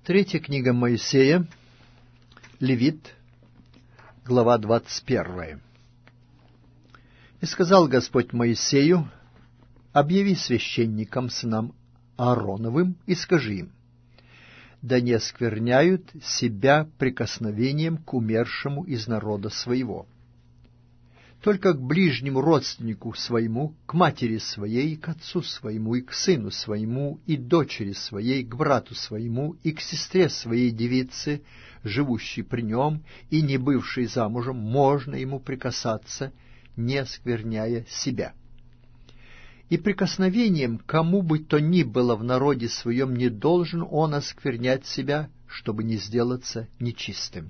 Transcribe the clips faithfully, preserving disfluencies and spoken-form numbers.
Третья книга Моисея, Левит, глава двадцать первая. «И сказал Господь Моисею: объяви священникам, сынам Аароновым, и скажи им: да не оскверняют себя прикосновением к умершему из народа своего, только к ближнему родственнику своему, к матери своей, к отцу своему, и к сыну своему, и дочери своей, к брату своему, и к сестре своей девице, живущей при нем, и не бывшей замужем, можно ему прикасаться, не оскверняя себя. И прикосновением кому бы то ни было в народе своем не должен он осквернять себя, чтобы не сделаться нечистым.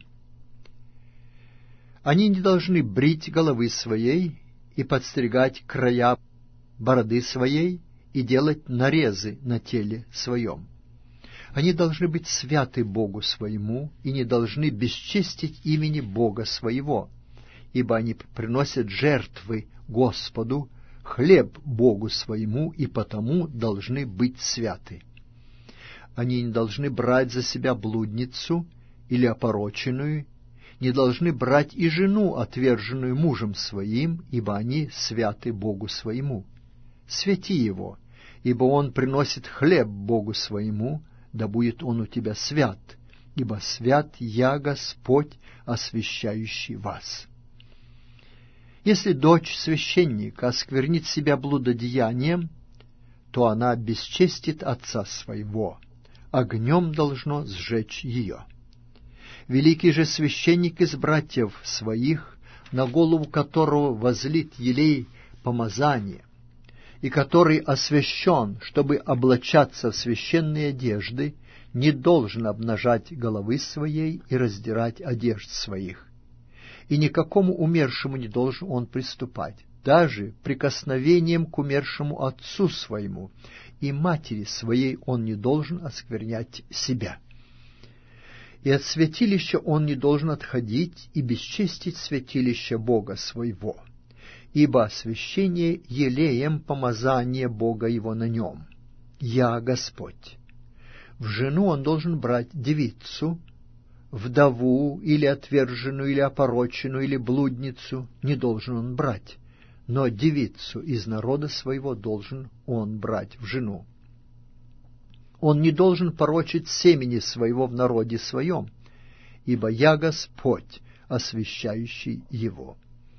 Они не должны брить головы своей и подстригать края бороды своей и делать нарезы на теле своем. Они должны быть святы Богу своему и не должны бесчестить имени Бога своего, ибо они приносят жертвы Господу, хлеб Богу своему, и потому должны быть святы. Они не должны брать за себя блудницу или опороченную, не должны брать и жену, отверженную мужем своим, ибо они святы Богу своему. Святи его, ибо он приносит хлеб Богу своему, да будет он у тебя свят, ибо свят я, Господь, освящающий вас. Если дочь священника осквернит себя блудодеянием, то она бесчестит отца своего, огнем должно сжечь ее. Великий же священник из братьев своих, на голову которого возлит елей помазания, и который освящен, чтобы облачаться в священные одежды, не должен обнажать головы своей и раздирать одежд своих. И никакому умершему не должен он приступать, даже прикосновением к умершему отцу своему, и матери своей он не должен осквернять себя. И от святилища он не должен отходить и бесчестить святилище Бога своего, ибо освящение елеем помазание Бога его на нем. Я Господь. В жену он должен брать девицу, вдову или отверженную, или опороченную, или блудницу не должен он брать, но девицу из народа своего должен он брать в жену. Он не должен порочить семени своего в народе своем, ибо я Господь, освящающий его.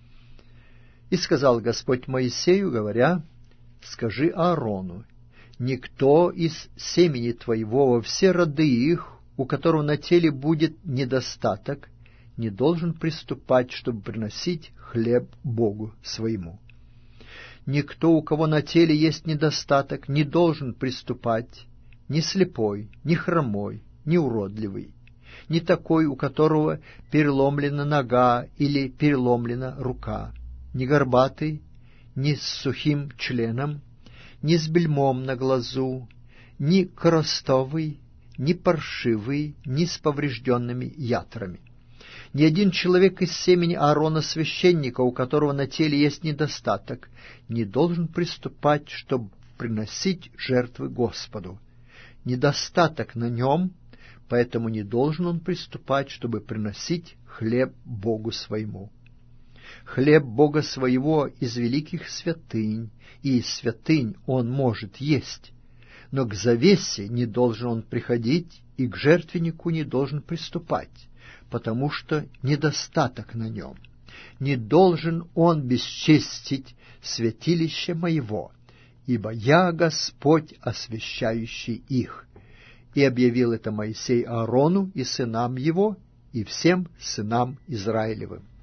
И сказал Господь Моисею, говоря: скажи Аарону: никто из семени твоего во все роды их, у которого на теле будет недостаток, не должен приступать, чтобы приносить хлеб Богу своему. Никто, у кого на теле есть недостаток, не должен приступать, ни слепой, ни хромой, ни уродливый, ни такой, у которого переломлена нога или переломлена рука, ни горбатый, ни с сухим членом, ни с бельмом на глазу, ни коростовый, ни паршивый, ни с поврежденными ятрами. Ни один человек из семени Аарона священника, у которого на теле есть недостаток, не должен приступать, чтобы приносить жертвы Господу. Недостаток на нем, поэтому не должен он приступать, чтобы приносить хлеб Богу своему. Хлеб Бога своего из великих святынь, и из святынь он может есть, но к завесе не должен он приходить, и к жертвеннику не должен приступать, потому что недостаток на нем. Не должен он бесчестить святилище моего, ибо я Господь, освящающий их. И объявил это Моисей Аарону и сынам его, и всем сынам Израилевым.